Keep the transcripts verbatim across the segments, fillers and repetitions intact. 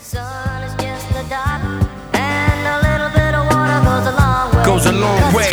Sun is just a dot, and a little bit of water goes a long way. Goes a long way.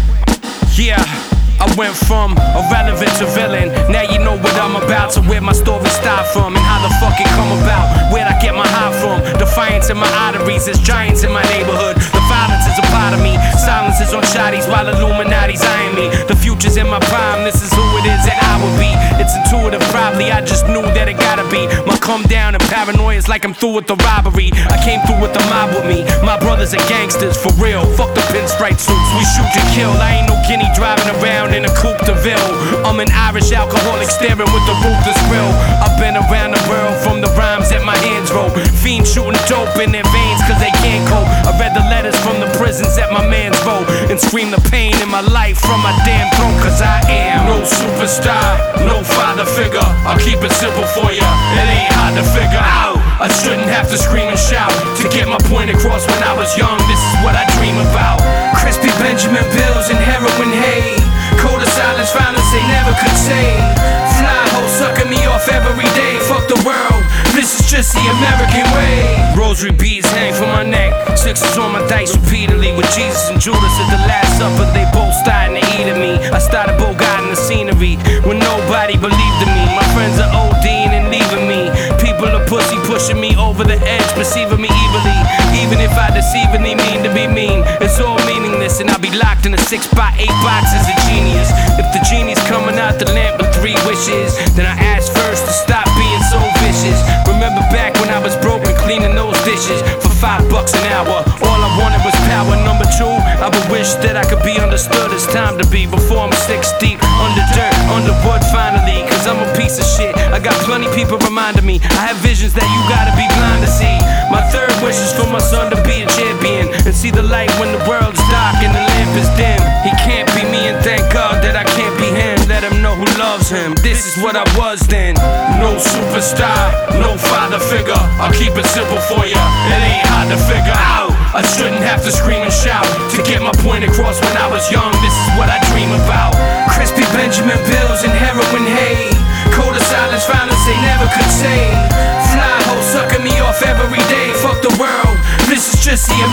Yeah, I went from irrelevant to villain. Now you know what I'm about, so where my story start from and how the fuck it come about. Where'd I get my high from? Defiance in my arteries, there's giants in my neighborhood. The violence is a part of me. Silence is on shotties while Illuminati's eyeing me. The future's in my prime, this is who it is that I will be. It's intuitive, probably, I just knew that it gotta be. My come down and paranoia is like I'm through with the robbery. I came through with the mob with me. My brothers are gangsters, for real. Fuck the pinstripe suits, we shoot and kill. I ain't no guinea driving around in a coupe de ville. I'm an Irish alcoholic staring with the ruthless grill. I've been around the world from the rhymes that my hands roll. Fiends shooting dope in their veins cause they can't cope. I read the letters from the prisons that my mans wrote and scream the pain in my life from my damn throat. Cause I am no superstar, no father figure. I'll keep it simple for ya, it ain't hard to figure out. I shouldn't have to scream and shout to get my point across when I was young. This is what I dream about. Crispy Benjamin Bills and heroin hay. Code of silence, violence they never could say. Fly hoes sucking me off every day. Fuck the world, this is just the American way. Rosary beads hang from my neck. Sixes on my dice repeatedly. With Jesus and Judas at the last supper, they both starting to eat at me. I started bogarting the scenery when nobody believed in me. My friends are ODing and leaving me. People are pussy pushing me over the edge, perceiving me evilly. Even if I deceivingly mean to be mean, it's all meaningless, and I'll be locked in a six by eight box as a genius. If the genie's coming out the lamp with three wishes, then I ask first to stop being so vicious. Remember back when I was broken, cleaning those dishes for five bucks an hour. All I wanted was power. Number two, I would wish that I could be understood. It's time to be before I'm six deep under dirt, under wood finally. Cause I'm a piece of shit. I got plenty people reminding me I have visions that you gotta be blind to see. My third wish is for my son to be a champion and see the light when the world's dark and the lamp is dim. He can't be me, and thank God that I can't be him. Let him know who loves him. This is what I was then. No superstar, no father figure. I'll keep it simple for ya, it ain't hard to figure out. I shouldn't have to scream and shout to get my point across when I was young. This is what I dream about. Crispy Benjamin Bills and heroin hay. Code of silence, violence they never could say. Fly hoes sucking me off every day. Fuck the world, this is just the